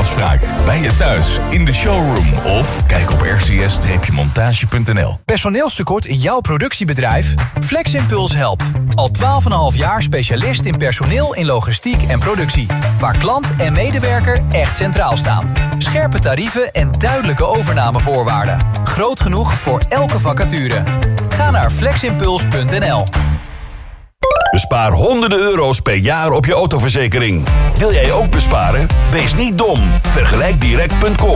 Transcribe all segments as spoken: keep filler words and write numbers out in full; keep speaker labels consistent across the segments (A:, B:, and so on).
A: afspraak. Bij je thuis, in de showroom of kijk op r c s montage punt n l.
B: Personeelstekort in jouw productiebedrijf? FlexImpuls helpt. Al twaalf en een half jaar specialist in personeel in logistiek en productie. Waar klant en medewerker echt centraal staan. Scherpe tarieven en duidelijke overnamevoorwaarden. Groot genoeg voor elke vacature. Ga naar fleximpuls punt n l.
A: Bespaar honderden euro's per jaar op je autoverzekering. Wil jij ook besparen? Wees niet dom. Vergelijk direct punt com.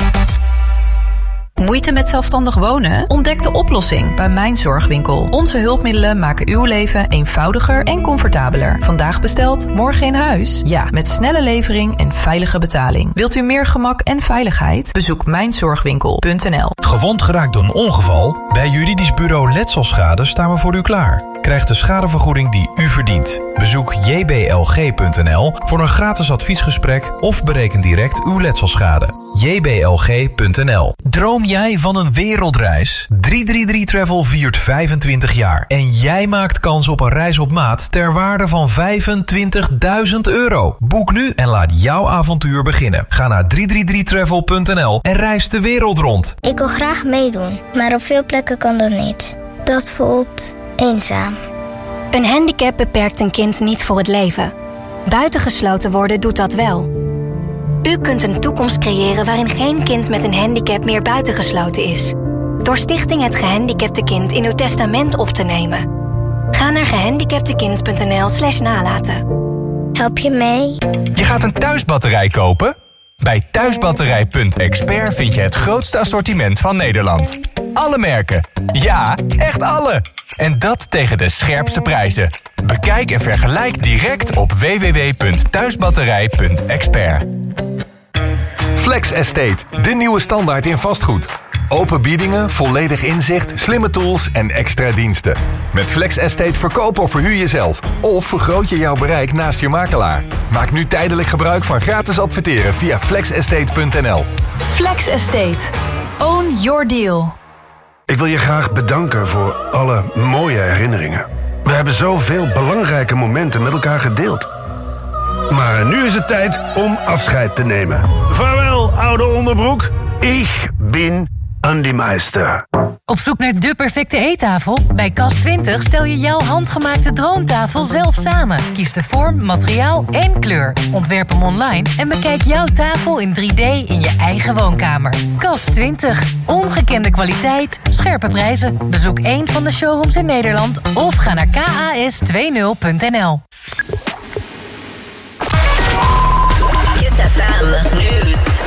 C: Moeite met zelfstandig wonen? Ontdek de oplossing bij Mijn Zorgwinkel. Onze hulpmiddelen maken uw leven eenvoudiger en comfortabeler. Vandaag besteld, morgen in huis? Ja, met snelle levering en veilige betaling. Wilt u meer gemak en veiligheid? Bezoek mijn zorgwinkel punt n l.
D: Gewond geraakt door een ongeval? Bij juridisch bureau Letselschade staan we voor u klaar. Krijg de schadevergoeding die u verdient. Bezoek j b l g punt n l voor een gratis adviesgesprek of bereken direct uw letselschade. j b l g punt n l. Droom jij van een wereldreis? drie drie drie Travel viert vijfentwintig jaar. En jij maakt kans op een reis op maat ter waarde van vijfentwintigduizend euro. Boek nu en laat jouw avontuur beginnen. Ga naar drie drie drie travel punt n l en reis de wereld rond.
E: Ik wil graag meedoen, maar op veel plekken kan dat niet. Dat voelt eenzaam.
F: Een handicap beperkt een kind niet voor het leven. Buitengesloten worden doet dat wel. U kunt een toekomst creëren waarin geen kind met een handicap meer buitengesloten is. Door Stichting Het Gehandicapte Kind in uw testament op te nemen. Ga naar gehandicaptekind punt n l slash nalaten.
E: Help je mee?
B: Je gaat een thuisbatterij kopen? Bij thuisbatterij punt expert vind je het grootste assortiment van Nederland. Alle merken. Ja, echt alle. En dat tegen de scherpste prijzen. Bekijk en vergelijk direct op w w w punt thuisbatterij punt expert.
G: Flex Estate, de nieuwe standaard in vastgoed. Open biedingen, volledig inzicht, slimme tools en extra diensten. Met Flex Estate verkoop of verhuur je zelf. Of vergroot je jouw bereik naast je makelaar. Maak nu tijdelijk gebruik van gratis adverteren via flex estate punt n l.
C: Flex Estate. Own your deal.
H: Ik wil je graag bedanken voor alle mooie herinneringen. We hebben zoveel belangrijke momenten met elkaar gedeeld. Maar nu is het tijd om afscheid te nemen. Vaarwel, oude onderbroek. Ik ben Andy Meister.
I: Op zoek naar de perfecte eettafel? Bij Kas twintig stel je jouw handgemaakte droomtafel zelf samen. Kies de vorm, materiaal en kleur. Ontwerp hem online en bekijk jouw tafel in drie D in je eigen woonkamer. Kas twintig. Ongekende kwaliteit, scherpe prijzen. Bezoek één van de showrooms in Nederland of ga naar k a s twintig punt n l.
J: Kiss F M News.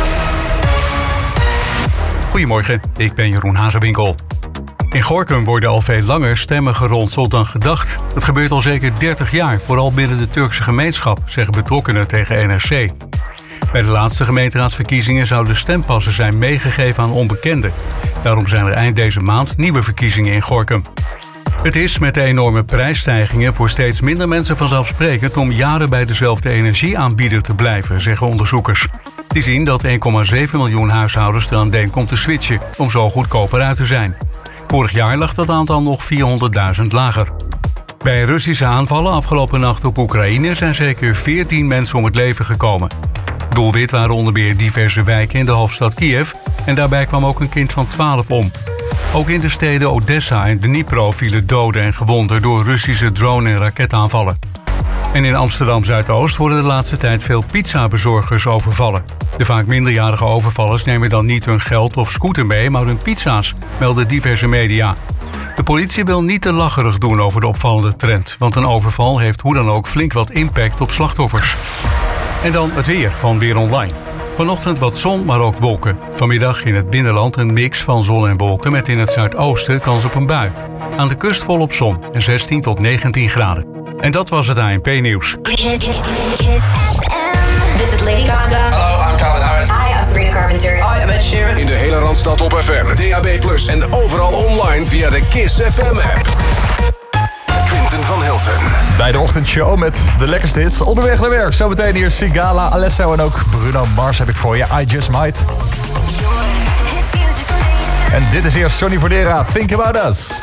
K: Goedemorgen, ik ben Jeroen Hazewinkel. In Gorinchem worden al veel langer stemmen geronseld dan gedacht. Het gebeurt al zeker dertig jaar, vooral binnen de Turkse gemeenschap, zeggen betrokkenen tegen N R C. Bij de laatste gemeenteraadsverkiezingen zouden stempassen zijn meegegeven aan onbekenden. Daarom zijn er eind deze maand nieuwe verkiezingen in Gorinchem. Het is met de enorme prijsstijgingen voor steeds minder mensen vanzelfsprekend om jaren bij dezelfde energieaanbieder te blijven, zeggen onderzoekers. Die zien dat één komma zeven miljoen huishoudens eraan denken om te switchen om zo goedkoper uit te zijn. Vorig jaar lag dat aantal nog vierhonderdduizend lager. Bij Russische aanvallen afgelopen nacht op Oekraïne zijn zeker veertien mensen om het leven gekomen. Doelwit waren onder meer diverse wijken in de hoofdstad Kiev en daarbij kwam ook een kind van twaalf om. Ook in de steden Odessa en Dnipro vielen doden en gewonden door Russische drone- en raketaanvallen. En in Amsterdam-Zuidoost worden de laatste tijd veel pizzabezorgers overvallen. De vaak minderjarige overvallers nemen dan niet hun geld of scooter mee, maar hun pizza's, melden diverse media. De politie wil niet te lacherig doen over de opvallende trend, want een overval heeft hoe dan ook flink wat impact op slachtoffers. En dan het weer van Weer Online. Vanochtend wat zon, maar ook wolken. Vanmiddag in het binnenland een mix van zon en wolken met in het zuidoosten kans op een bui. Aan de kust volop zon en zestien tot negentien graden. En dat was het A N P-nieuws.
J: This is Lady Gaga.
L: Hallo, I'm Calvin Harris.
J: Hi, I'm Sabrina Carpenter.
L: Hi, I'm Ed Sheeran. In de hele Randstad op F M, D A B plus, en overal online via de Kiss F M-app. Quinten van Hilten.
M: Bij de ochtendshow met de lekkerste hits. Onderweg naar werk. Zometeen hier Sigala, Alesso en ook Bruno Mars heb ik voor je. I Just Might. En dit is eerst Sonny Verdera. Think About Us.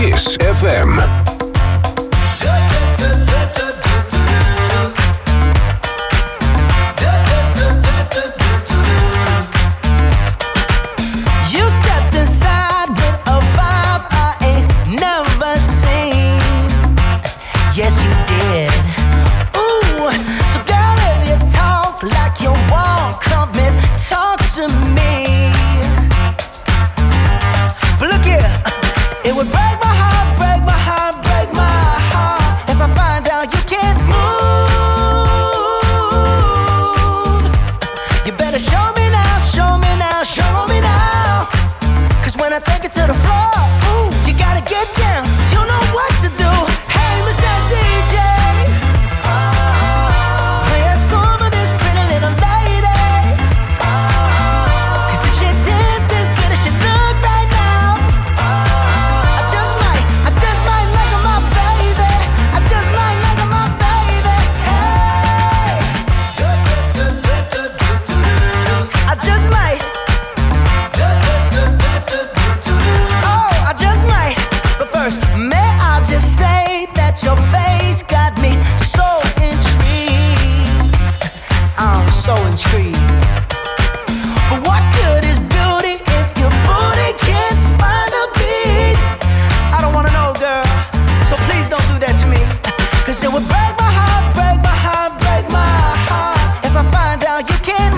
L: Kiss F M.
N: You stepped inside with a vibe I ain't never seen. Yes, you did. Ooh, so girl, if you talk like you want, come and talk to me. But look here, it would break my heart, break my heart, break my heart if I find out you can't move. You better show me now, show me now, show me now. Cause when I take it to the floor, ooh, you gotta get down. You know what to do. Hey, Mister D J, play a song of this pretty little lady. Cause if she dances good as she look right now, I just might, I just might make her my baby. I just might make her my baby. Hey, I just might. Oh, I just might. But first, may I just say that your face got me so intrigued. I'm so intrigued. But what good is beauty if your booty can't find a beat? I don't wanna know, girl, so please don't do that to me. Cause it would break my heart, break my heart, break my heart if I find out you can't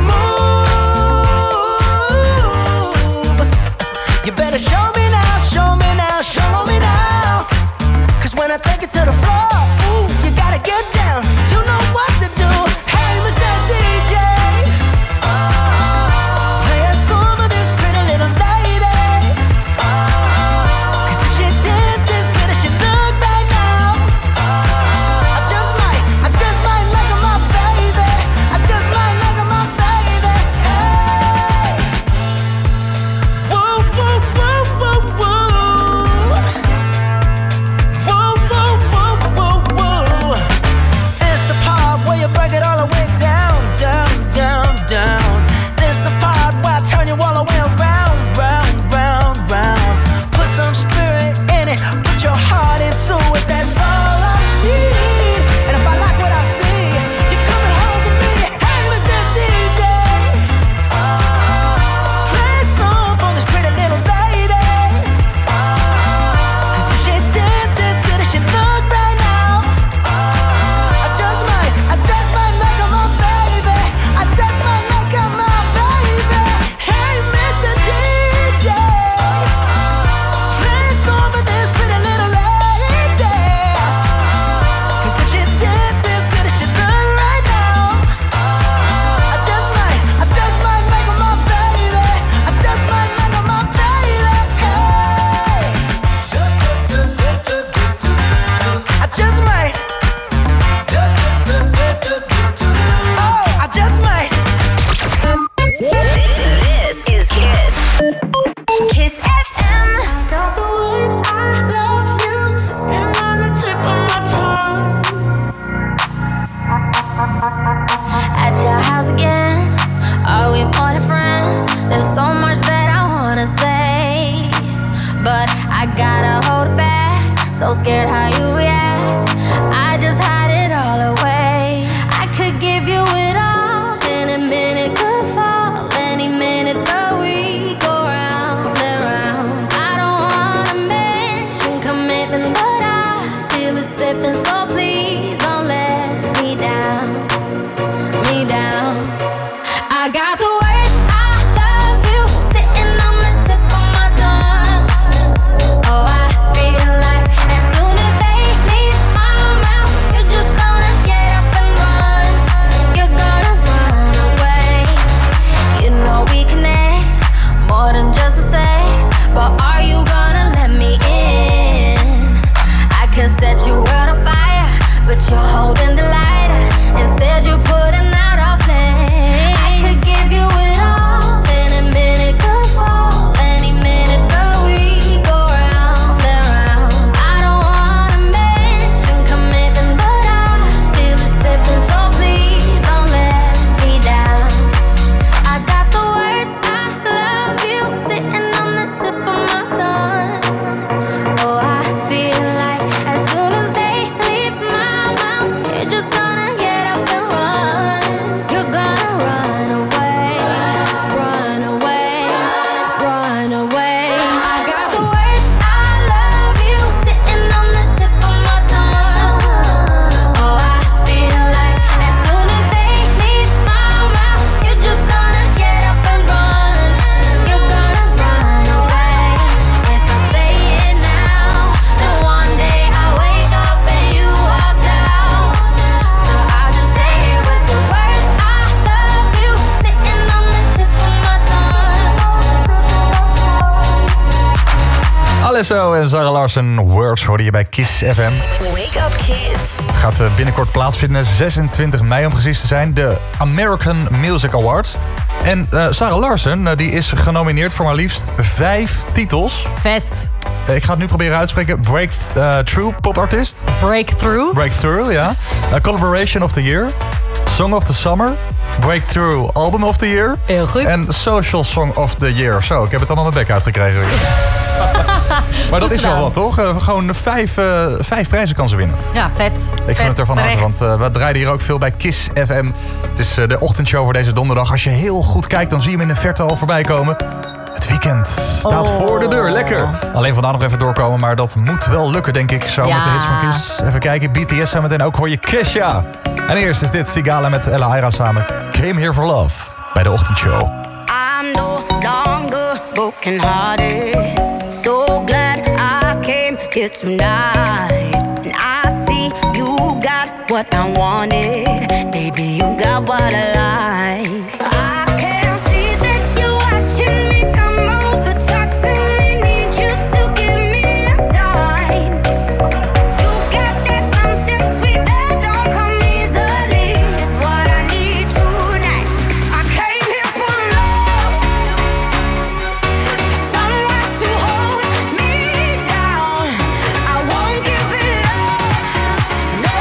N: move. You better show me now, show me now, show me now. Cause when I take it to the floor, ooh, you gotta get down. You know what to do. Hey, Mister D J, play a song of this pretty little lady. Cause if she dances good as she look right now, I just might, I just might make her my baby. I just might make her my baby. Hey, woo, woo, woo, woo, woo. Woo, woo, woo, woo, woo. It's the part where you break it all the way down, down, down, down. This the part where I turn you all the way around, round, round, round. Put some spirit in it, put your heart into it. That's all I need. And if I like what I see, you're coming home with me. Hey, Mister D J, play a song for this pretty little lady. Cause if she dances good as she look right now, I just might, I just might make her my baby. I just might make her my baby. Hey, Mister D J, play a song for this pretty little lady. Cause if she dances good as she look right now, I just might, I just might make her my baby. I just might make her my baby. Hey, I just might. Oh, I just might.
J: This is Kiss.
O: Kiss F M. Got the words I love you sitting on the tip of my tongue.
E: At your house again, are we more than friends? There's so much that I wanna say, but I gotta hold it back. So scared how you react, I just hide it all away. I could give you it all, any minute could fall, any minute the we go round and round. I don't wanna mention commitment, but I feel it slipping, so please don't let me down, me down. I got the words I love you sitting on the tip of my tongue. Oh, I feel like as soon as they leave my mouth, you're just gonna get up and run. You're
M: Alesso en Zara Larsson, Words, hoorde je bij Kiss F M.
J: Wake up Kiss.
M: Het gaat binnenkort plaatsvinden, zesentwintig mei om precies te zijn, de American Music Awards. En uh, Zara Larsson uh, die is genomineerd voor maar liefst vijf titels.
P: Vet.
M: Uh, ik ga het nu proberen uit te spreken. Breakthrough Pop Artist.
P: Breakthrough.
M: Breakthrough, ja. Uh, Collaboration of the Year. Song of the Summer. Breakthrough Album of the Year.
P: Heel goed.
M: En Social Song of the Year. Zo, ik heb het allemaal mijn bek uitgekregen. Maar dat is wel wat, toch? Uh, gewoon vijf, uh, vijf prijzen kan ze winnen.
P: Ja, vet.
M: Ik vind het ervan harte, want uh, we draaien hier ook veel bij Kiss F M. Het is uh, de ochtendshow voor deze donderdag. Als je heel goed kijkt, dan zie je hem in de verte al voorbij komen. Het weekend staat oh. voor de deur. Lekker. Alleen vandaag nog even doorkomen, maar dat moet wel lukken, denk ik. Zo ja. met de hits van Kiss. Even kijken. B T S zometeen ook hoor je Kesha. En eerst is dit Sigala met Ella Aira samen. Came Here For Love bij de ochtendshow.
Q: I'm no longer broken hearted. So glad I came here tonight. And I see you got what I wanted. Baby, you got what I like. I can see that you're watching me. Come over, talk to me. Need you to give me a sign. You got that something sweet that don't come easily. It's what I need tonight. I came here for love. For someone to hold me down. I won't give it up. No,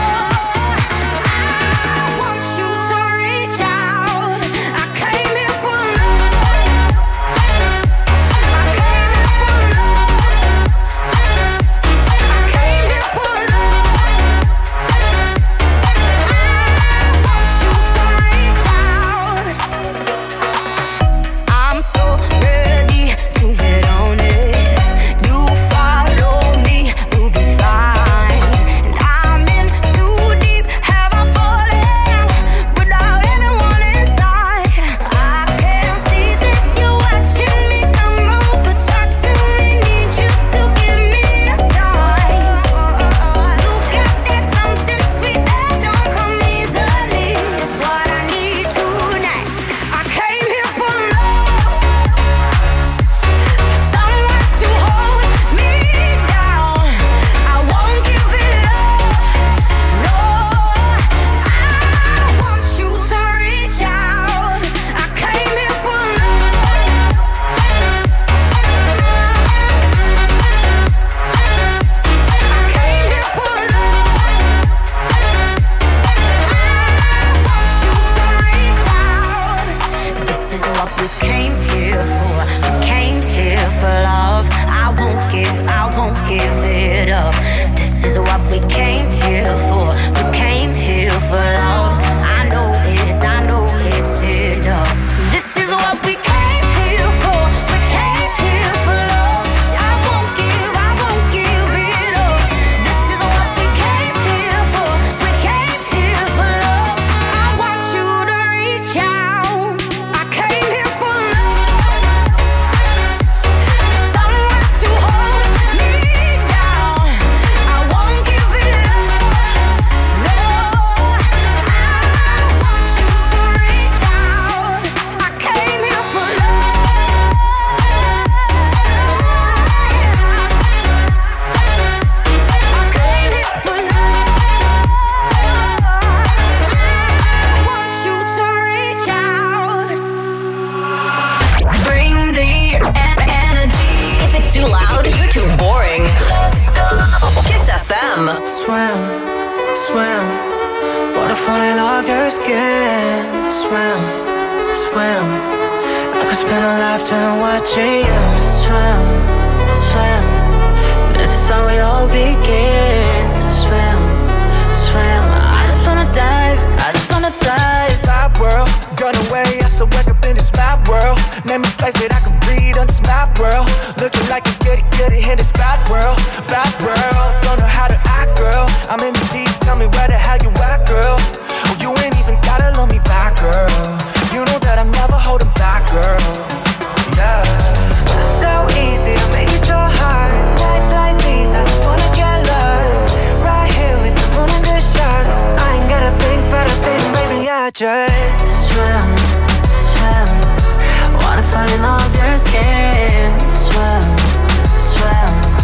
Q: I want you to reach out. I came here for love. I came here for love. I came here for love. I want you to reach out. I'm so ready to get on it. You follow me, we'll be fine. And I'm in too deep, have I fallen without anyone inside? I can see that you're watching me. Come over, talk to me. Need you to give me a sign. You got that something sweet that don't come easily. It's what I need tonight. I came here for love. For someone to hold me down. I won't give it up. No, I want you to reach out. I came here for love. I came here for love. I want you to reach out. This is what we came here for. We came here for love. I won't give, I won't give it up. This is what we came here for. We came here for love. I know it's, I know it's enough. This is what we came here for. We came here for love. I won't give, I won't give it up. This is what we came here for. We came here for love. I want you to reach out. I came here for love. For someone to hold me down. I won't give it up. No, I want you to reach out. I came here for love. I came here for love. I want you to reach out.
J: Bring the e- energy. If it's too loud, you're too boring. Let's go. Kiss F M.
N: Swim, swim. Wanna fall in love your skin. Swim, swim. I could spend a lifetime watching you swim, swim. This is how it all begins. Swim, swim. I just wanna dive, I just wanna dive.
R: Bad world, run away, I still wake up in this bad world. Name me place that I can breathe on this mad world. Looking like a goody goody in this bad world. Bad world, don't know how to act, girl. I'm in the deep, tell me where the hell you at, girl. Oh, you ain't even gotta love me back, girl. You know that I'm never holding back, girl. Yeah.
N: So easy, I made it so hard. Nights like these, I just wanna get lost. Right here with the moon and the stars. I ain't gotta think, but I think, baby, I just swim, swim. Wanna fall in love your skin. Swim, swim.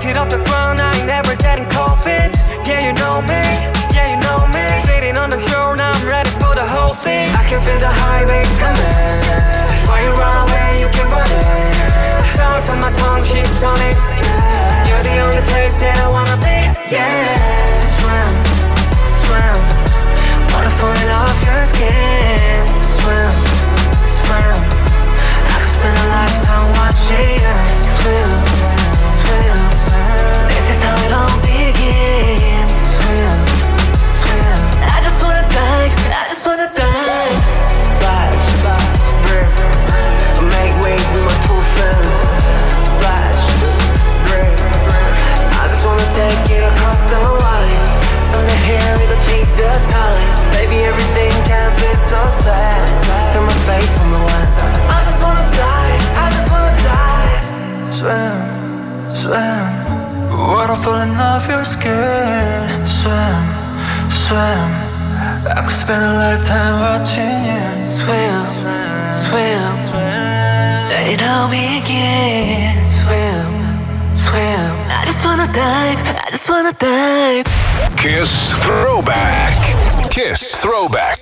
R: it off the ground, I ain't never getting cold feet. Yeah, you know me, yeah, you know me. Sitting on the shore, now I'm ready for the whole thing. I can feel the high waves coming. Why you run away, you can run it. Sound on my tongue, she's stunning. You're the only place that I wanna be. Yeah, swim, swim. Water falling off your skin. Swim, swim. I could spend a lifetime watching you swim, swim. This is how it all begins. Swim, swim. I just wanna dive, I just wanna dive. Splash, splash, river. Make waves with my two friends. Splash, river. I just wanna take it across the line. Under here, it'll change the time. Baby, everything can be so sad. Turn my face from the west. I just wanna dive, I just wanna dive. Swim, swim. Water falling off your skin. Swim, swim. I could spend a lifetime watching you swim, swim, swim. Let it all begin. Swim, swim. I just wanna dive, I just wanna dive.
L: Kiss Throwback. Kiss Throwback.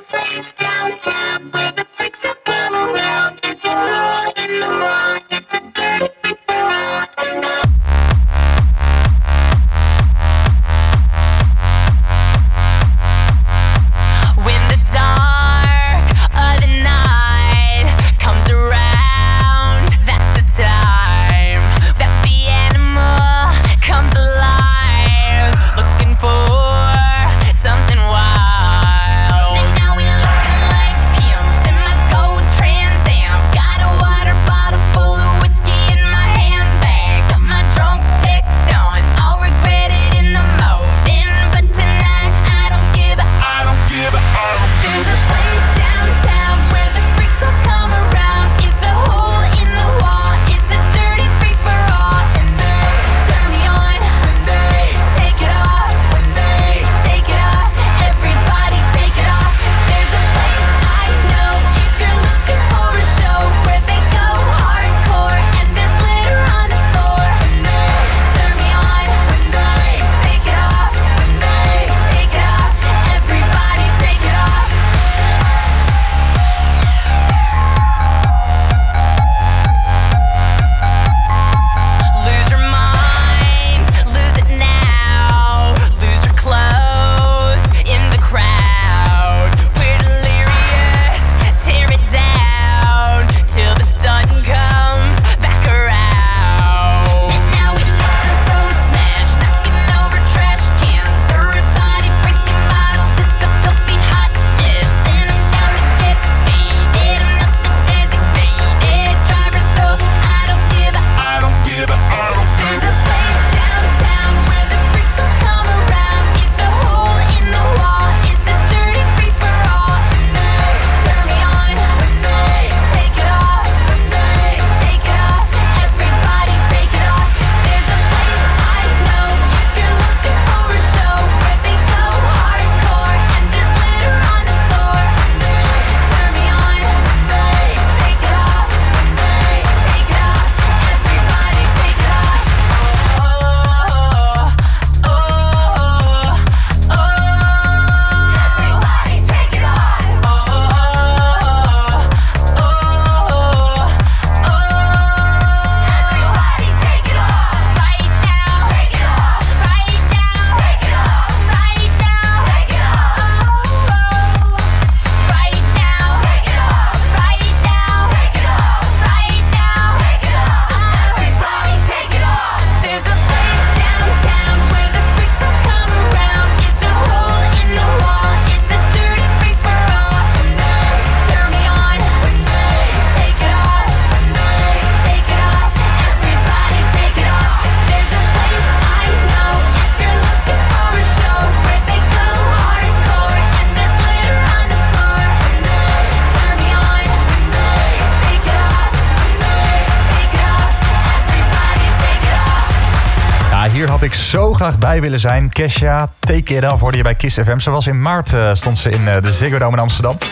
M: Hier had ik zo graag bij willen zijn. Kesha, Take It Off hoorde je bij Kiss F M. Ze was in maart, uh, stond ze in uh, de Ziggo Dome in Amsterdam.
P: Echt?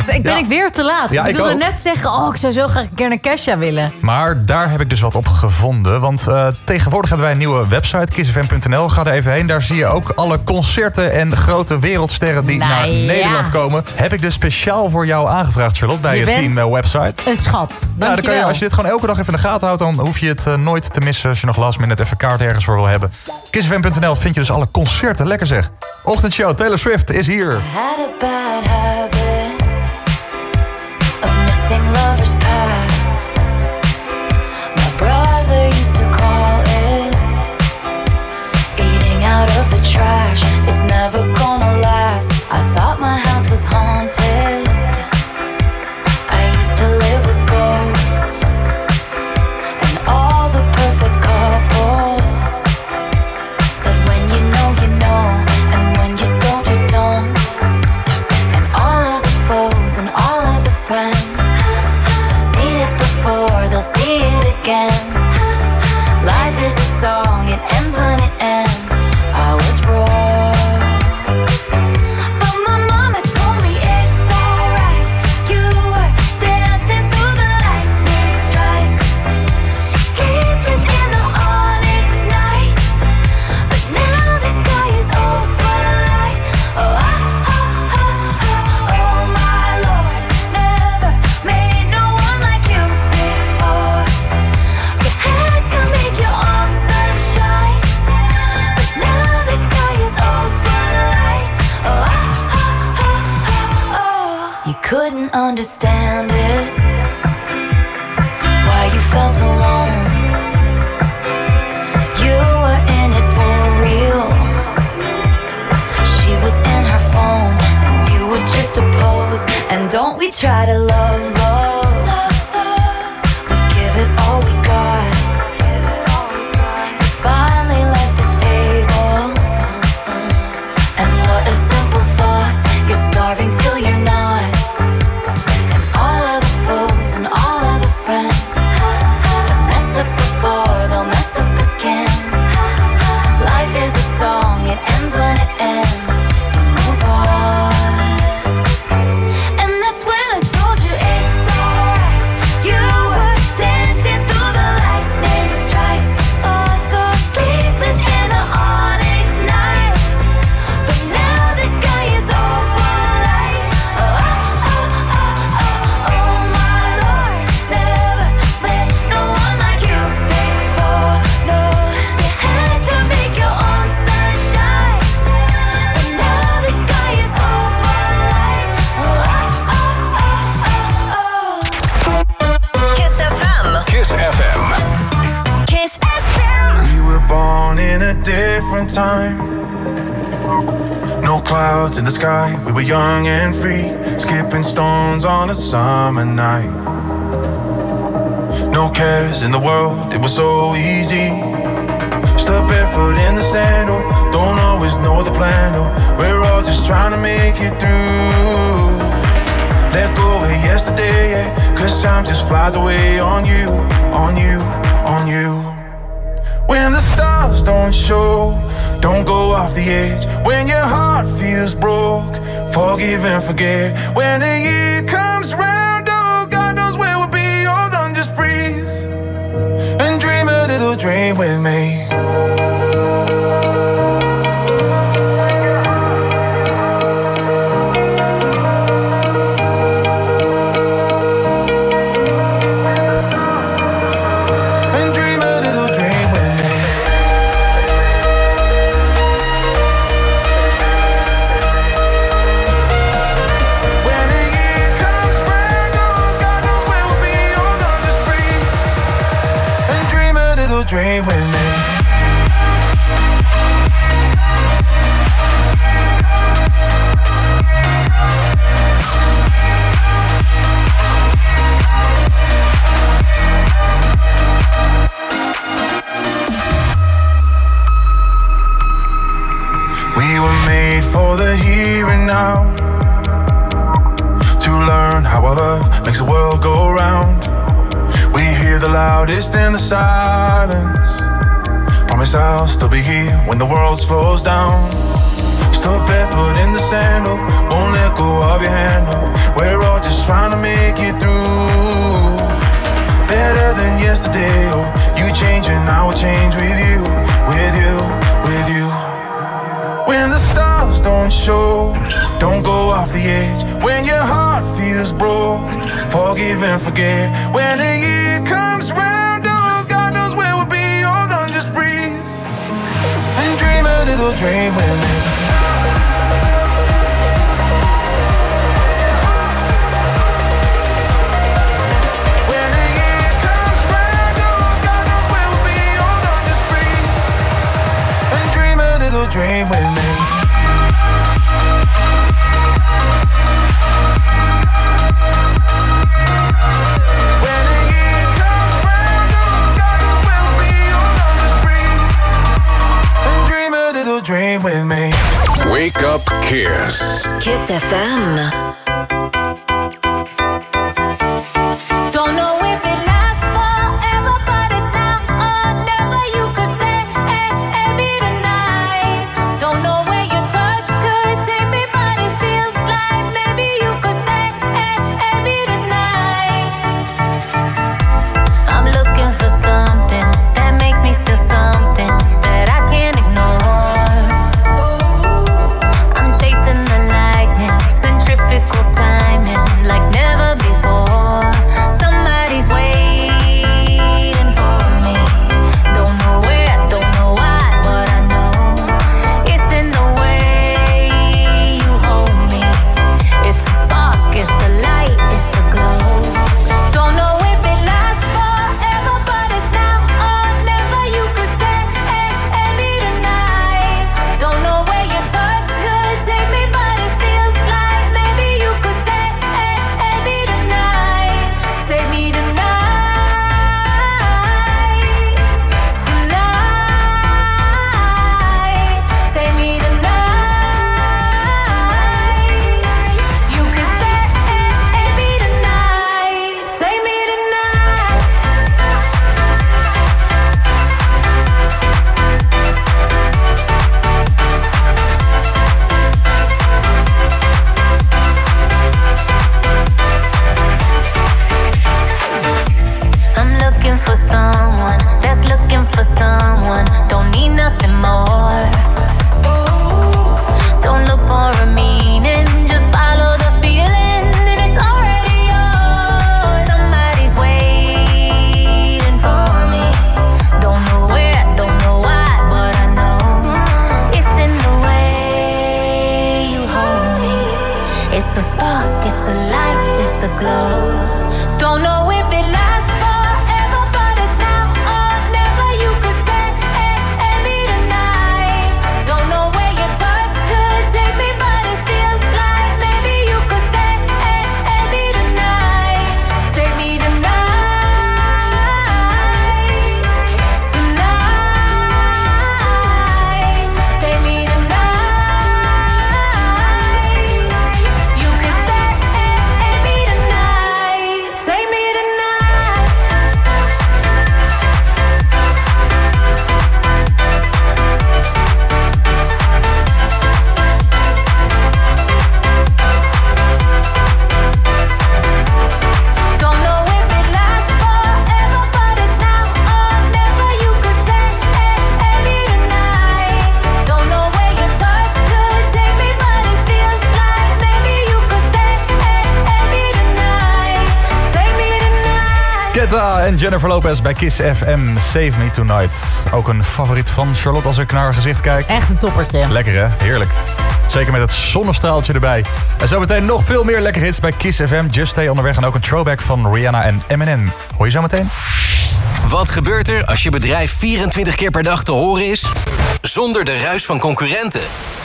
P: Ik ben
M: Ja.
P: ik weer te laat.
M: Ja,
P: ik
M: ik
P: wilde
M: ook.
P: net zeggen, oh, ik zou zo graag een keer naar Kesha willen.
M: Maar daar heb ik dus wat op gevonden. Want uh, tegenwoordig hebben wij een nieuwe website, kiss f m punt n l. Ga er even heen. Daar zie je ook alle concerten en grote wereldsterren die
P: Nou,
M: naar
P: ja.
M: Nederland komen. Heb ik dus speciaal voor jou aangevraagd, Charlotte, bij je,
P: Je
M: team
P: bent
M: uh, website.
P: Een schat.
M: Ja, dan
P: Dank je
M: kan je,
P: wel.
M: als je dit gewoon elke dag even in de gaten houdt, dan hoef je het uh, nooit te missen als je nog last minute even kaart ergens voor wil hebben. kiss f m punt n l vind je dus alle concerten. Lekker zeg. Ochtendshow, Taylor Swift is hier.
E: Had a bad habit of missing lovers past. My brother used to call it eating out of the trash. It's never gonna last. I thought my house was haunted. I used to live with ghosts and all the perfect couples. Said when you know, you know, and when you don't, you don't. And all of the foes and all of the friends have seen it before, they'll see it again. Life is a song, it ends when it ends. I was wrong, but my mama told me it's alright. You were dancing through the lightning strikes, sleepless in the onyx night. But now the sky is open light. Oh, oh, oh, oh, oh, oh my Lord, never made no one like you before. You had to make your own sunshine, but now the sky is open light. Oh, oh, oh, oh, oh. You couldn't understand it, why you felt alone. You were in it for real. She was in her phone, and you were just a pose. And don't we try to love, love? We give it all we got. We finally left the table. And what a simple thought. You're starving till you're not. And all of the foes and all of the friends have messed up before, they'll mess up again. Life is a song, it ends when it ends. You move on. And that's when I told you it's alright. You were dancing through the lightning strikes. Oh, so sleepless in the onyx night. But now the sky is open light. Oh, oh, oh, oh, oh, oh my Lord, never met no one like you before. No, you had to make your own sunshine, but now the sky is open light. Oh, oh, oh, oh, oh.
J: Kiss F M.
L: Kiss F M.
J: Kiss F M.
R: We were born in a different time. No clouds in the sky, we were young and free, skipping stones on a summer night. No cares in the world, it was so easy. Step barefoot in the sandal, don't always know the plan. Oh, we're all just trying to make it through. Let go of yesterday, yeah, cause time just flies away on you, on you, on you. When the stars don't show, don't go off the edge. When your heart feels broke, forgive and forget. When the year comes round, oh, God knows where we'll be. Hold on, just breathe and dream a little dream with me. And dream a little dream with me. When the year comes round, oh, God knows where we'll be. Hold on, just breathe and dream a little dream with me. We were made for the here and now, to learn how our love makes the world go round. We hear the loudest in the silence. Promise I'll still be here when the world slows down. Still barefoot in the sandal, won't let go of your hand. Oh, we're all
S: just trying to make it through. Better than yesterday, oh, you change and I will change with you, with you, with you. When the stars don't show, don't go off the edge. When your heart feels broke, forgive and forget. When the year comes round, oh, God knows where we'll be. Hold on, just breathe and dream a little dream with me. When the year comes round, oh, God knows where we'll be. Hold on, just breathe and dream a little dream with me. Dream with me.
L: Wake up, Kiss.
J: Kiss F M.
Q: Don't know if it lasts forever, but it's now or never. You could say, hey, hey, me tonight. Don't know where your touch could take me, but it feels like maybe you could say, hey, hey, me tonight. I'm looking for something that makes me feel something that I can't ignore. Chasing the lightning, centrifugal timing, like never before. Somebody's waiting for me. Don't know where, don't know why, but I know it's in the way you hold me. It's a spark, it's a light, it's a glow. Don't know if it lasts forever, but it's now or never. You could say, hey, hey, me tonight. Don't know where your touch could take me, but it feels like maybe you could say, hey, hey, me tonight. Save me tonight. Tonight. Save me tonight. You could say, hey, hey, me tonight. Save me tonight. I'm looking for someone that's looking for someone. Don't need nothing more. Don't look for a meaning, just follow the feeling, and it's already yours. Somebody's waiting for me. Don't know where, don't know why, but I know it's in the way you hold me. It's a spark, it's a light, it's a glow. Don't know if it lasts forever, but it's now or never. You could say, hey, hey, me tonight. Don't know where your touch could take me, but it feels like maybe you could say, hey, hey, me tonight. Save me tonight. Tonight. Save me tonight. You could say, hey, hey, me tonight. Save me tonight. Don't know if it lasts forever, but it's now or never. You could say, hey, hey, me tonight. Don't know where your touch could take me, but it feels like maybe you could say, hey, hey, me tonight. Save me tonight.
M: Ketta en Jennifer Lopez bij Kiss F M, Save Me Tonight. Ook een favoriet van Charlotte als ik naar haar gezicht kijk.
P: Echt een toppertje.
M: Lekker hè, heerlijk. Zeker met het zonnestraaltje erbij. En zometeen nog veel meer lekkere hits bij Kiss F M. Just Stay onderweg en ook een throwback van Rihanna en Eminem. Hoor je zo meteen?
T: Wat gebeurt er als je bedrijf vierentwintig keer per dag te horen is? Zonder de ruis van concurrenten.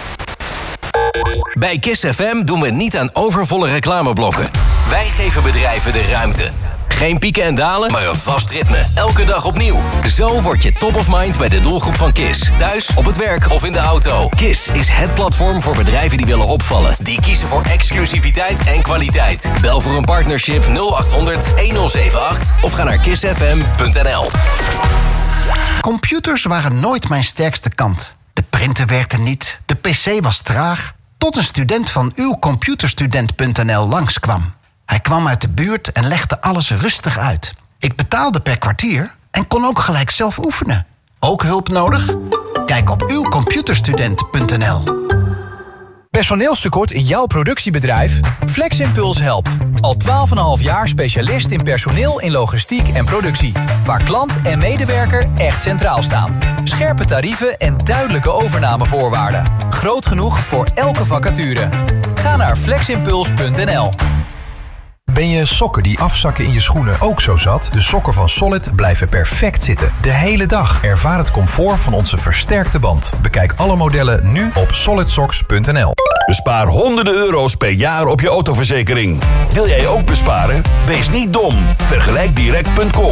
T: Bij Kiss F M doen we niet aan overvolle reclameblokken. Wij geven bedrijven de ruimte. Geen pieken en dalen, maar een vast ritme. Elke dag opnieuw. Zo word je top of mind bij de doelgroep van Kiss. Thuis, op het werk of in de auto. Kiss is het platform voor bedrijven die willen opvallen. Die kiezen voor exclusiviteit en kwaliteit. Bel voor een partnership nul acht honderd honderdzevenentachtig of ga naar kiss f m punt n l.
U: Computers waren nooit mijn sterkste kant. De printer werkte niet, de pc was traag. Tot een student van uw computerstudent punt n l langskwam. Hij kwam uit de buurt en legde alles rustig uit. Ik betaalde per kwartier en kon ook gelijk zelf oefenen. Ook hulp nodig? Kijk op uw computerstudent punt n l.
B: Personeelstekort in jouw productiebedrijf? Fleximpuls helpt. Al twaalf komma vijf jaar specialist in personeel in logistiek en productie. Waar klant en medewerker echt centraal staan. Scherpe tarieven en duidelijke overnamevoorwaarden. Groot genoeg voor elke vacature. Ga naar fleximpuls punt n l.
D: Ben je sokken die afzakken in je schoenen ook zo zat? De sokken van Solid blijven perfect zitten. De hele dag. Ervaar het comfort van onze versterkte band. Bekijk alle modellen nu op solid socks punt n l.
A: Bespaar honderden euro's per jaar op je autoverzekering. Wil jij ook besparen? Wees niet dom. vergelijk direct punt com.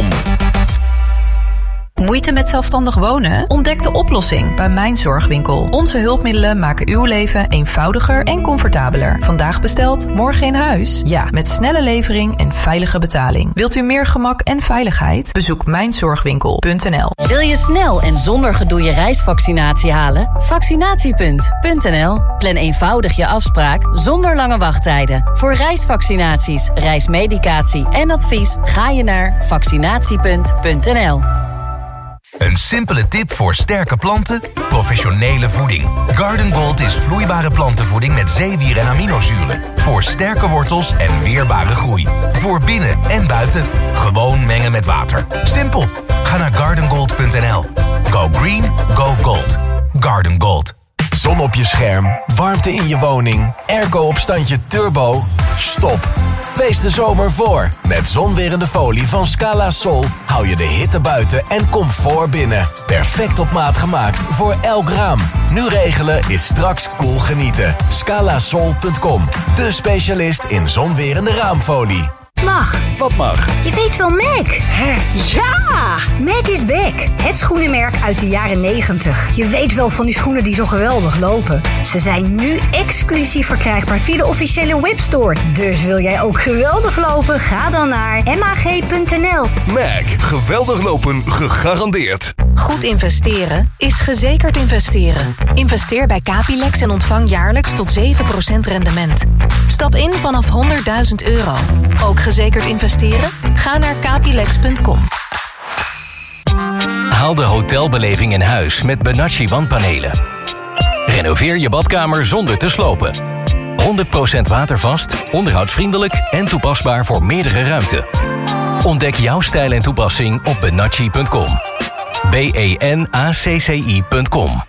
C: Moeite met zelfstandig wonen? Ontdek de oplossing bij Mijn Zorgwinkel. Onze hulpmiddelen maken uw leven eenvoudiger en comfortabeler. Vandaag besteld, morgen in huis? Ja, met snelle levering en veilige betaling. Wilt u meer gemak en veiligheid? Bezoek mijn zorgwinkel punt n l.
V: Wil je snel en zonder gedoe je reisvaccinatie halen? Vaccinatiepunt punt n l. Plan eenvoudig je afspraak zonder lange wachttijden. Voor reisvaccinaties, reismedicatie en advies ga je naar vaccinatiepunt punt n l.
W: Een simpele tip voor sterke planten? Professionele voeding. Garden Gold is vloeibare plantenvoeding met zeewier en aminozuren. Voor sterke wortels en weerbare groei. Voor binnen en buiten. Gewoon mengen met water. Simpel. Ga naar garden gold punt n l. Go green, go gold. Garden Gold.
G: Zon op je scherm, warmte in je woning, airco op standje turbo. Stop. Wees de zomer voor. Met zonwerende folie van Scala Sol hou je de hitte buiten en comfort binnen. Perfect op maat gemaakt voor elk raam. Nu regelen is straks cool genieten. scala sol punt com. De specialist in zonwerende raamfolie.
X: Mag.
A: Wat mag?
X: Je weet wel Mac. Hè? Ja! Mac is back. Het schoenenmerk uit de jaren negentig. Je weet wel van die schoenen die zo geweldig lopen. Ze zijn nu exclusief verkrijgbaar via de officiële webstore. Dus wil jij ook geweldig lopen? Ga dan naar m a g punt n l.
A: Mac. Geweldig lopen gegarandeerd.
C: Goed investeren is gezekerd investeren. Investeer bij Capilex en ontvang jaarlijks tot zeven procent rendement. Stap in vanaf honderdduizend euro. Ook gezekerd investeren? Ga naar capilex punt com.
T: Haal de hotelbeleving in huis met Benacci wandpanelen. Renoveer je badkamer zonder te slopen. honderd procent watervast, onderhoudsvriendelijk en toepasbaar voor meerdere ruimten. Ontdek jouw stijl en toepassing op benacci punt com. B E N A C C I punt com.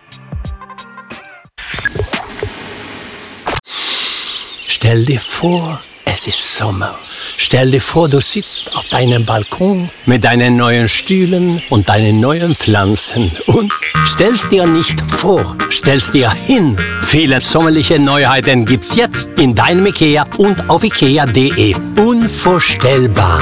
Y: Stell dir vor, es ist Sommer. Stell dir vor, du sitzt auf deinem Balkon mit deinen neuen Stühlen und deinen neuen Pflanzen und stellst dir nicht vor, stellst dir hin. Viele sommerliche Neuheiten gibt's jetzt in deinem IKEA und auf ikea punkt de. Unvorstellbar.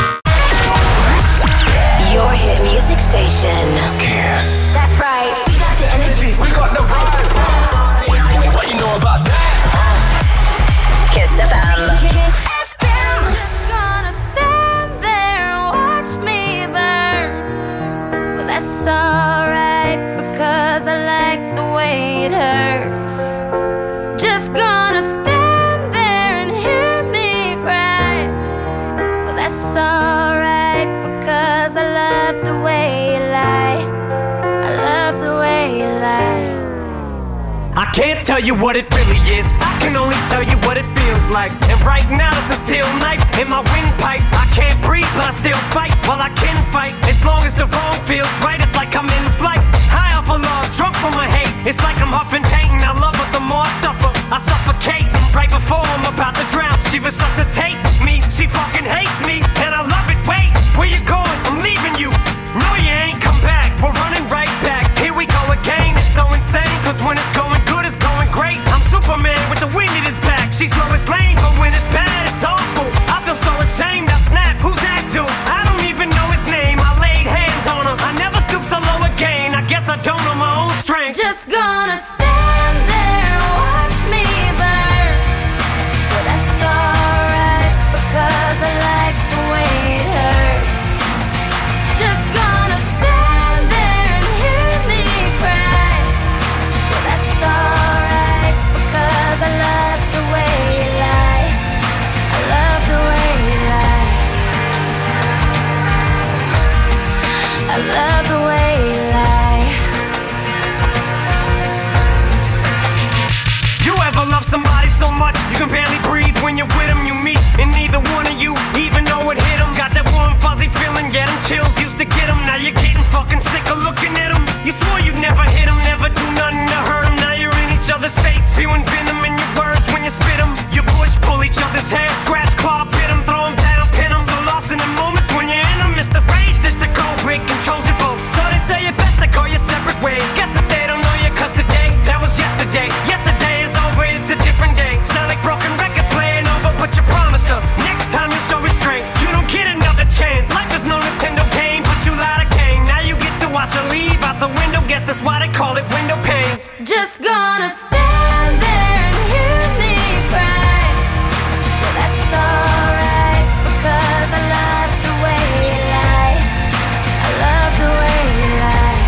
J: Your hit music station.
A: Kiss.
J: That's right. We got the energy. We got the vibe.
A: What you know about that?
J: Kiss F M.
E: Kiss F M. Gonna stand there and watch me burn. Well, that's alright because I like the way it hurts. Just gonna stand there and hear me cry. Well, that's alright because I love the way you lie. I love the way you lie.
Z: I can't tell you what it really is. I can only tell you what it feels like. And right now there's a steel knife in my windpipe. I can't breathe, but I still fight. Well, I can fight as long as the wrong feels right. It's like I'm in flight, high off of love, drunk from my hate. It's like I'm huffing pain. I love her the more I suffer. I suffocate right before I'm about to drown. She resuscitates me. She fucking hates me, and I love it. Wait, where you going? I'm leaving you. No, you ain't come back. We're running right back. Here we go again. It's so insane, cause when it's going good, it's going great. I'm Superman with the wind in his back. She's Lois Lane, but when it's bad, it's awful. I feel so ashamed. I snap. Who's that dude? I don't even know his name. I laid hands on him. I never stoop so low again. I guess I don't know my own strength.
E: Just gonna stand there and watch me burn. Well, that's alright because I like the way it hurts. Just gonna stand there and hear me cry. Well, that's alright because I love the way you lie. I love the way you
Z: when you're with them, you meet, and neither one of you even know it hit them. Got that warm, fuzzy feeling, yeah, them chills used to get them. Now you're getting fucking sick of looking at them. You swore you'd never hit them, never do nothing to hurt them. Now you're in each other's face, spewing venom in your words when you spit them. You push, pull each other's hair, scratch, claw, pit them, throw them down, pin them. So lost in the moments when you're in them, it's the race that the cold break controls your boat. So they say it best to call you separate ways. Guess that they don't know you, cause today, that was yesterday. Yesterday is over, it's a different day. Sound like broken records playing over, but you promised her next time you show restraint. You don't get another chance. Life is no Nintendo game, but you lied again. Now you get to watch her leave out the window. Guess that's why they call it window pane.
E: Just gonna stand there and hear me cry. Well, that's alright, because I love the way you lie. I love the way you lie.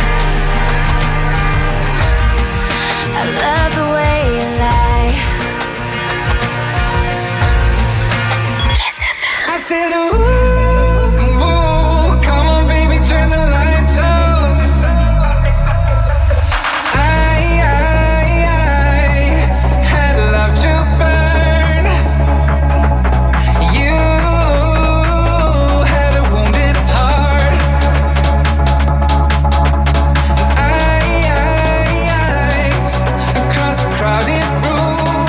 E: I love the way you lie.
S: I said, ooh, ooh, come on, baby, turn the lights off. I, I, I had love to burn. You had a wounded heart. I, I, eyes across a crowded room.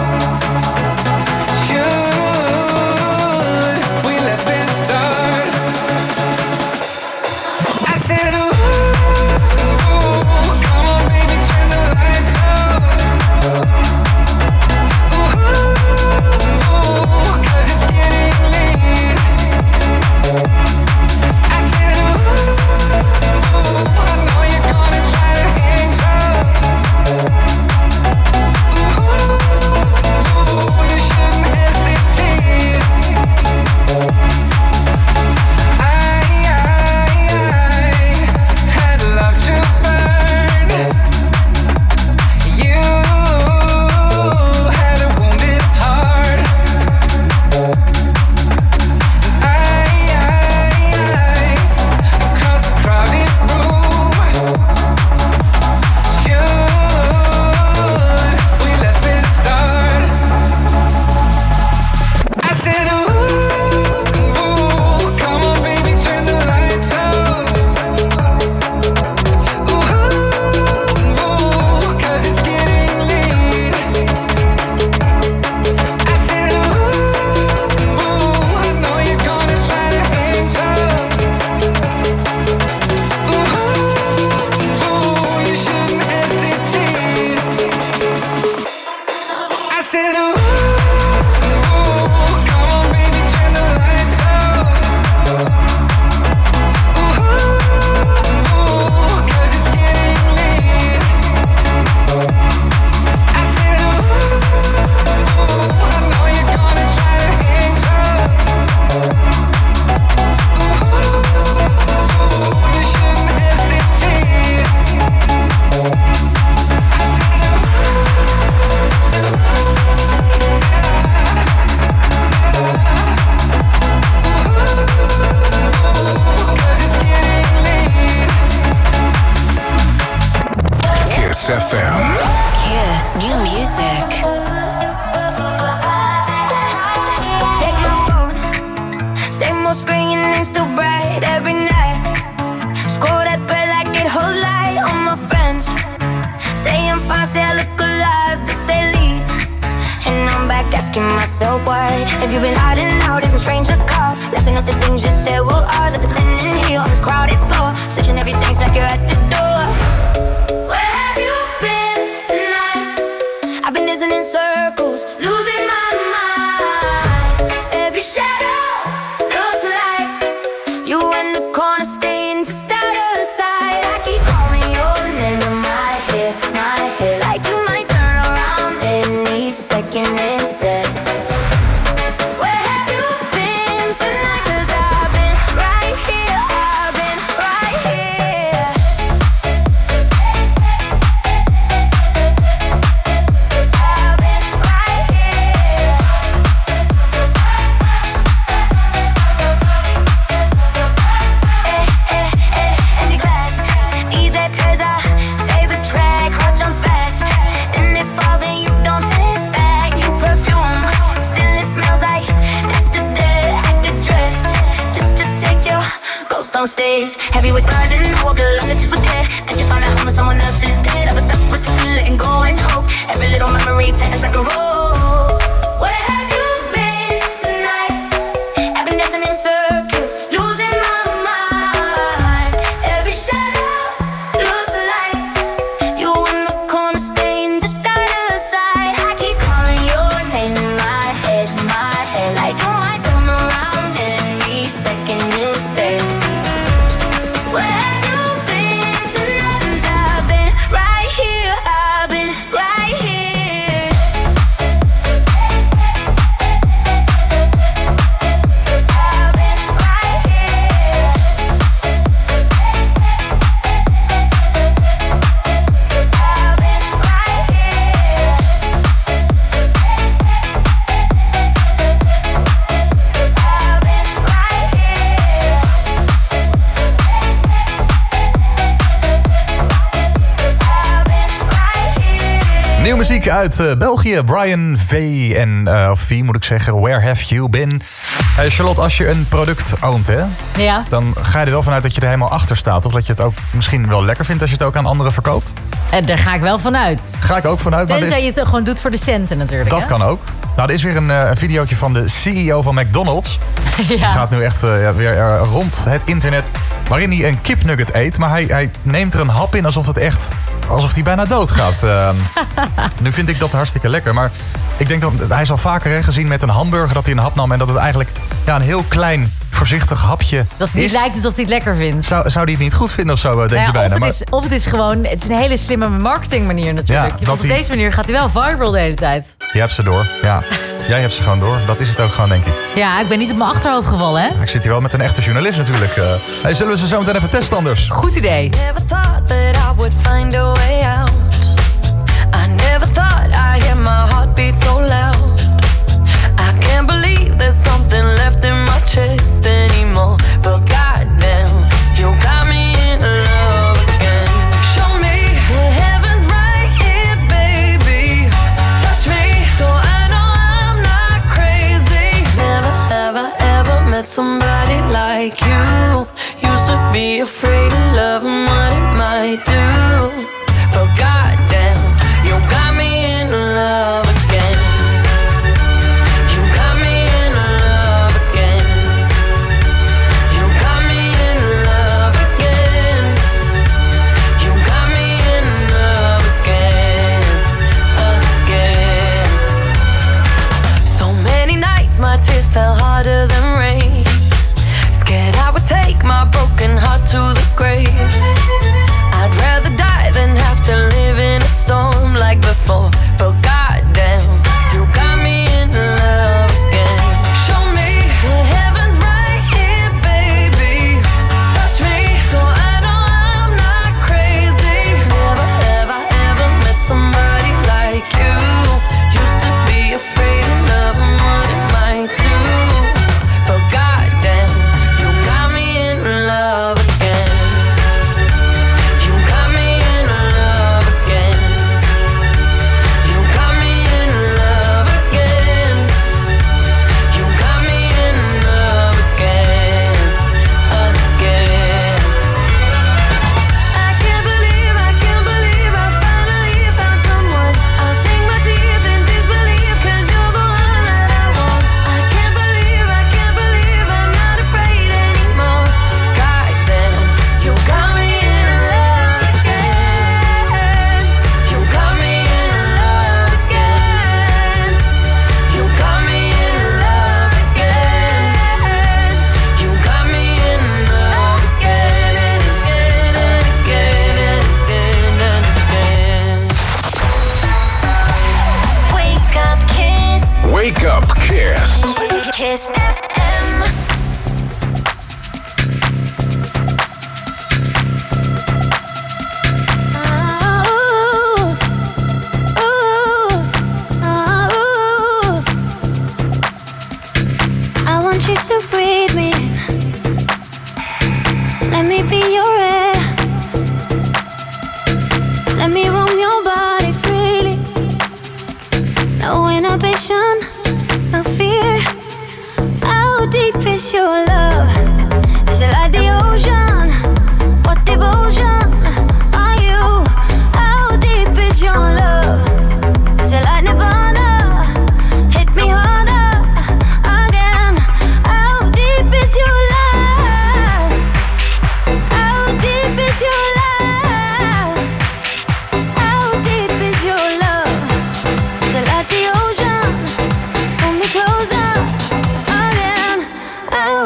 S: Should we let this start? I said, ooh, ooh, come on, baby, turn the lights off. Ooh, ooh, 'cause it's getting late. I said, ooh, ooh, I know you're gonna try to hang tough. Ooh, ooh, you shouldn't hesitate. I, I, I had love to burn. You had a wounded heart. I, I, eyes across a crowded room. Should we let this start? I said, ooh, ooh, come on, baby, turn the lights off. Ooh, ooh, 'cause it's getting late. I said, ooh, ooh, I know you're gonna try to hang tough. Ooh, ooh, you shouldn't hesitate. I said, ooh, ooh, come on, baby, turn the lights off. Ooh, ooh, 'cause it's getting late. I said, ooh, ooh, I know you're gonna try to hang tough. Ooh, ooh, you shouldn't hesitate.
L: Kiss F M.
J: Kiss. New music.
E: Check my phone. Same old screen and still bright every night. Scroll that thread like it holds light on my friends. Say I'm fine, say I look alive, but they leave. And I'm back asking myself why. Have you been hiding out as some strangers call? Laughing at the things you said were ours. I've been spinning here on this crowded floor, searching everything's like you're at the door. Where have you been tonight? I've been dancing in circles, losing my mind. Every shadow looks like you in the corner, staying just out of sight. I keep calling your name in my head, my head, like you might turn around any second instead. Where have you been tonight? 'Cause I've been right here, I've been right here. days. Heavy was burning, I woke up long to forget that you found out how someone else is dead. I was stuck with this feeling and go and hope. Every little memory turns like a roll. Where have you been tonight? I've been dancing in circles, losing my mind. Every shadow looks like you in the corner, staying just out of sight. I keep calling your name in my head, my head, like you might turn around any second you stay. Where have you been tonight? I've been right here, I've been right here. I've been right here. I've been right here. I've been right here. I've been right here.
M: Nieuwe muziek uit uh, België. Brian V. en uh, of V moet ik zeggen. Where have you been? Hey Charlotte, als je een product oont, hè,
P: Ja.
M: dan ga je er wel vanuit dat je er helemaal achter staat. Of dat je het ook misschien wel lekker vindt als je het ook aan anderen verkoopt.
P: En daar ga ik wel vanuit.
M: Ga ik ook vanuit. Maar er
P: Tenzij
M: is-
P: je het gewoon doet voor de centen natuurlijk.
M: dat
P: hè?
M: kan ook. Nou, er is weer een, uh, een videootje van de C E O van McDonald's. Die gaat nu echt uh, ja, weer uh, rond het internet. Waarin hij een kipnugget eet. Maar hij, hij neemt er een hap in alsof het echt... alsof hij bijna doodgaat. Uh, nu vind ik dat hartstikke lekker. Maar ik denk dat hij is al vaker hè, gezien met een hamburger dat hij een hap nam. En dat het eigenlijk ja, een heel klein, voorzichtig hapje
P: Dat het niet
M: is.
P: lijkt alsof hij het lekker vindt.
M: Zou, zou die het niet goed vinden of zo, uh, denk
P: Nou ja,
M: je bijna.
P: of, het
M: Maar-
P: is, of het is gewoon... Het is een hele slimme marketingmanier natuurlijk.
M: Ja, dat
P: Want op
M: die-
P: deze manier gaat hij wel viral de hele tijd.
M: Je hebt ze door, ja. Jij hebt ze gewoon door. Dat is het ook gewoon, denk ik.
P: Ja, ik ben niet op mijn achterhoofd gevallen, hè?
M: Ik zit hier wel met een echte journalist natuurlijk. Uh, hey, zullen we ze zo meteen even testen anders?
P: Goed idee.
F: Never thought that I would find a way out. I never thought I'd hear my heartbeat so loud. I can't believe there's something left in my chest anymore. But goddamn, you got me in love again. Show me the heavens right here, baby. Touch me so I know I'm not crazy. Never have I ever met somebody like you. Used to be afraid of love and what it might do. But goddamn, you got me in love again. You got me in love again. You got me in love again. You got me in love again, again. So many nights my tears fell harder than rain. Scared I would take my broken heart to the grave. I'd rather die than have to live in a storm like before. But goddamn, you got me in love again. Show me the heavens right here, baby. Touch me so I know I'm not crazy. Never have I ever met somebody like you. Used to be afraid of love and what it might do. But goddamn, you got me in love again. You got me in love again. You got me in love again. You got me in love again, again. I can't believe, I can't believe I finally found someone. I'll sink my teeth in disbelief 'cause you're the one that I want. I can't believe, I can't believe I'm not afraid anymore. Goddamn, you got me in love again. You got me in love again. You got me in love again. You got me in love again and again and again and again and again. Wake up, kiss.
L: Wake up, Kiss.
F: Kiss F M.
E: I want you to breathe me in. Let me be your air. Let me roam your body freely. No inhibition, no fear. I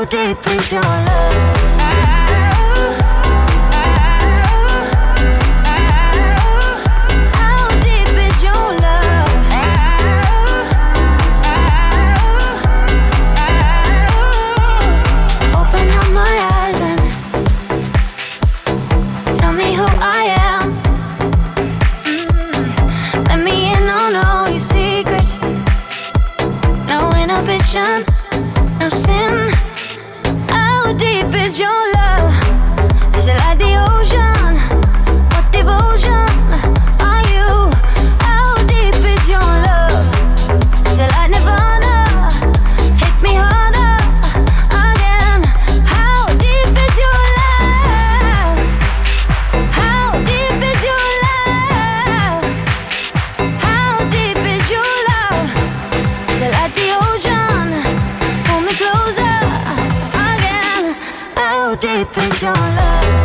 E: How deep is your love?
H: No sin. How deep is your love? Is it like the ocean? What devotion are you? How deep is your love? Is it like Nirvana? Hit me harder again. How deep is your love? How deep is your love? How deep is your love? Is it like the ocean? Pull me closer again. How deep is your love?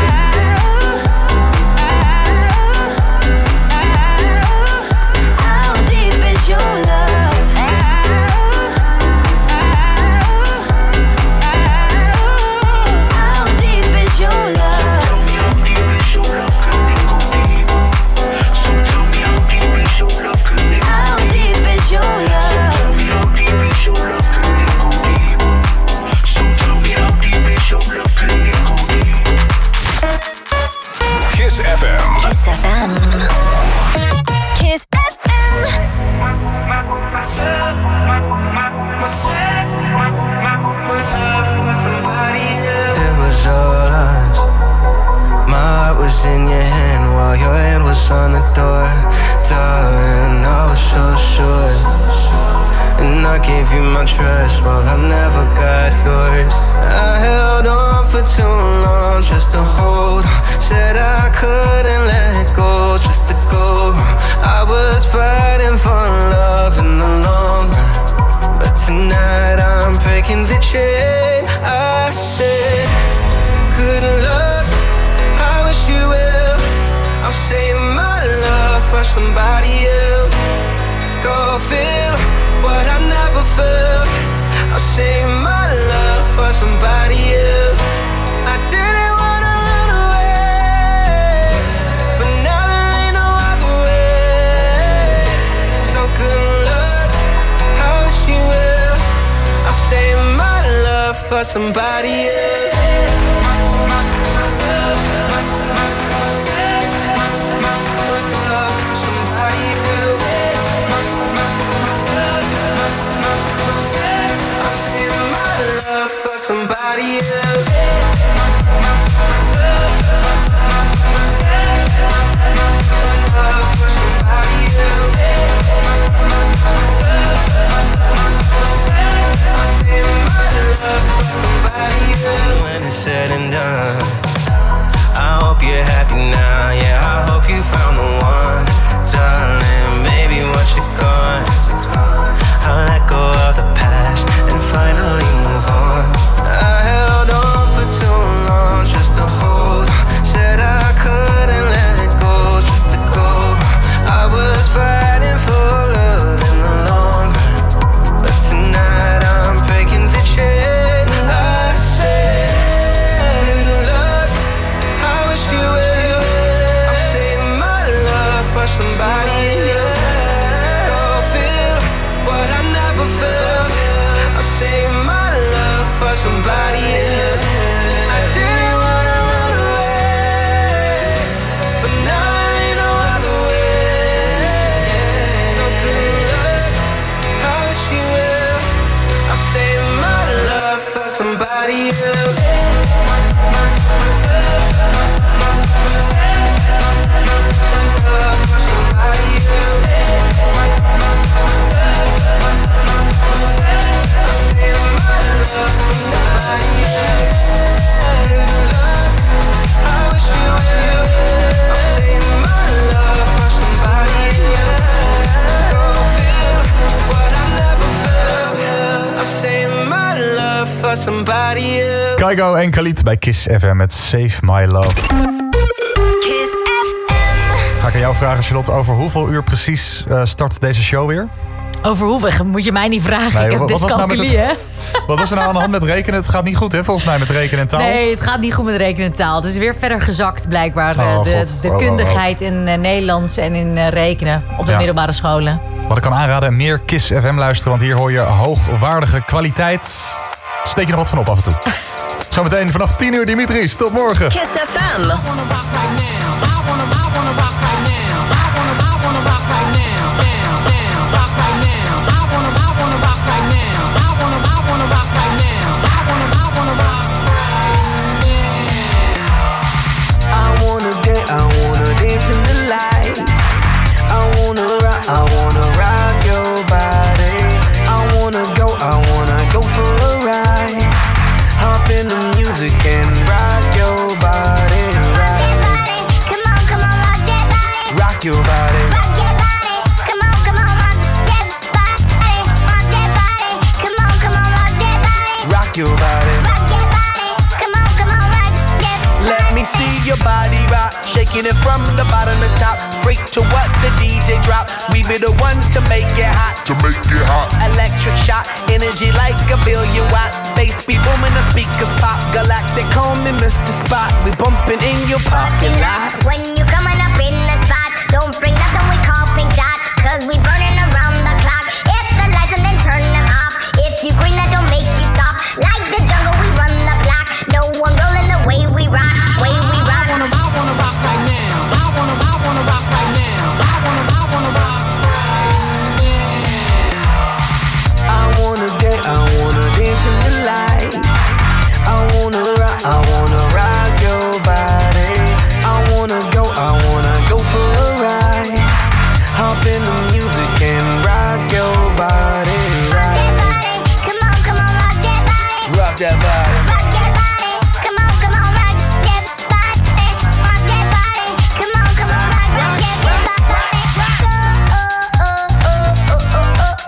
H: How deep is your love? How deep is your love? Tell me how deep is your love? Can it go deep? So tell me how deep is your love? Can it go deep? How deep is your love? So tell me how deep is your love? Can it go deep? So tell me how deep is your love? Can it go deep?
L: Kiss F M.
J: Kiss F M. Kiss F M.
I: It was all us. My heart was in your hand while your hand was on the door. Darling, I was so sure. And I gave you my trust while I never got yours. I held on for too long just to hold on. Said I couldn't let go just to go. I was fighting for love in the long run, but tonight I'm breaking the chain. I said, good luck, I wish you well. I'll save my love for somebody else. Go feel what I never felt. I'll save my love for somebody else. I didn't wanna run away, but now there ain't no other way. So good luck, I wish you well. I'll save my love for somebody else. Somebody else. When it's said and done, I hope you're happy now. Yeah, I hope you found the one, darling. Maybe once you're gone, I'll let go of the past and finally move on. I held on for too long just to hold on. Said I couldn't let go just to go. I was fighting for love in the long run, but tonight I'm breaking the chain. I said, good luck, I wish you well. I'll save my love for somebody else. Go feel what I never felt. I'll save my love for somebody else. I didn't wanna run away, but now there ain't no other way. So good luck, I wish you well. I'll save my love for somebody else. Somebody else.
M: Kygo en Khalid bij Kiss F M met Save My Love.
J: Kiss F M.
M: Ga ik aan jou vragen, Charlotte, over hoeveel uur precies uh, start deze show weer?
P: Over hoeveel? Moet je mij niet vragen.
M: Nee,
P: ik heb
M: wat was nou met
P: dyscalculie,
M: het, Wat was er nou aan de hand met rekenen? Het gaat niet goed, hè, volgens mij, met rekenen en taal.
P: Nee, het gaat niet goed met rekenen en taal. Het is weer verder gezakt, blijkbaar.
M: Oh,
P: uh, de
M: God.
P: de
M: Oh, oh, oh.
P: kundigheid in uh, Nederlands en in uh, rekenen op de
M: Ja.
P: middelbare scholen.
M: Wat ik kan aanraden, meer Kiss F M luisteren. Want hier hoor je hoogwaardige kwaliteit. Steek je nog wat van op af en toe. Zometeen vanaf tien uur, Dimitris. Tot morgen.
J: Kiss F M.
I: I wanna get, I wanna dance in the lights. I wanna rock, I wanna rock your body. I wanna go, I wanna go for a ride. Hop in the music and rock your body. Rock your body, come on, come on, rock that body. Rock your body. Rock your body, come on, come on, rock that body. Rock that body, come on, come on, rock that body. Rock your body. Rock your body, come on, come on, rock that body. Let me see your body rock, shaking it from the bottom to top. Freak to what the D J drop. We be the ones to make it hot. To make it hot. Electric shock, energy like a billion watts. Space be booming, the speakers pop. Galactic, call me Mister Spot. We bumping in your parking lot.
E: When you coming up in the spot, don't bring nothing we call pink dot, cause we burning around the clock. Hit the lights and then turn them off. If you green, that don't make you stop. Like the jungle, we run the block. No one rolling the way we rock, way we rock. I wanna, I wanna rock right now. I wanna, I wanna rock right now. I wanna, I wanna rock right now.
I: I wanna get, I wanna dance in the lights. I wanna rock, I wanna rock your body. I wanna go, I wanna go for a ride. Hop in the music and rock your body. Rock that body, come on, come on, rock that body. Rock that body. Rock that body, come on, come on, rock that body. Rock that body, come on, come on, rock, rock that body. Oh, oh, oh, oh, oh, oh.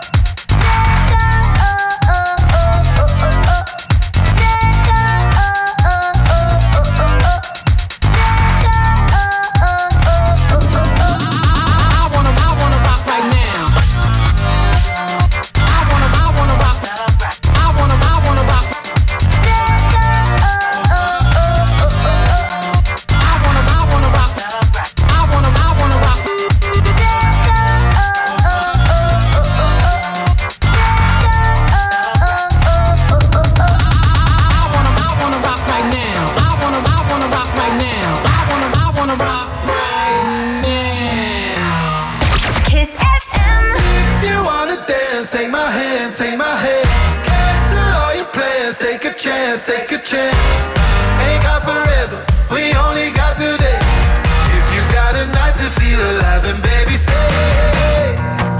S: Take a chance, ain't got forever, we only got today. If you got a night to feel alive, then baby stay.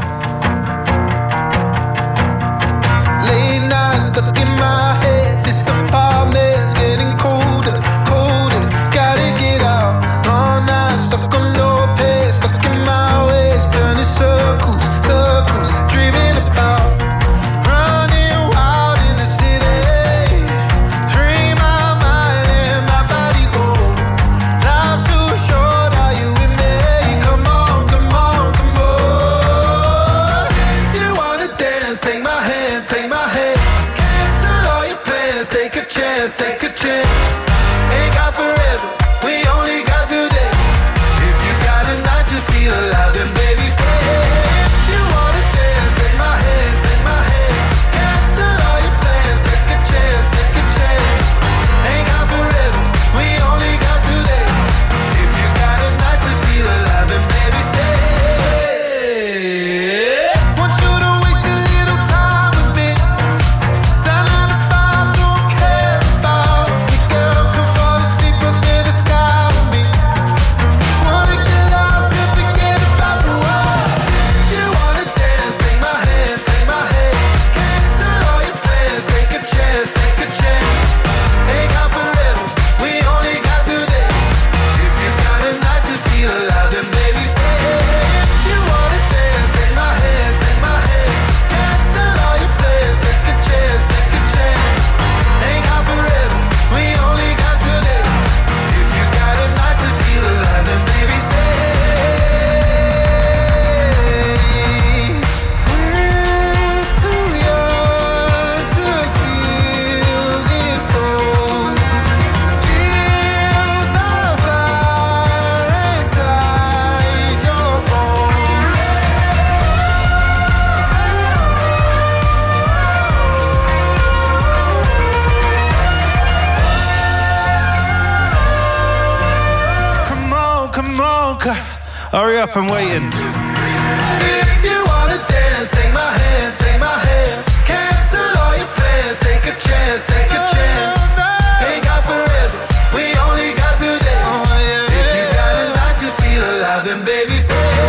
S: Late nights stuck in my head, this apartment's getting colder, colder. Gotta get out, long nights stuck on low pace, stuck in my ways, turning circles, circles, dreaming about running wild in the city. Take a chance, ain't got forever, we only got today. If you got a night to feel alive, then baby stay. If you wanna dance, take my hand, take my hand. Cancel all your plans, take a chance, take a chance. Ain't got forever, we only got today. If you got a night to feel alive, then baby stay. Want you to waste a little time with me. That nine to five don't care about.
K: up and waiting.
S: If you wanna dance, take my hand, take my hand. Cancel all your plans, take a chance, take a chance.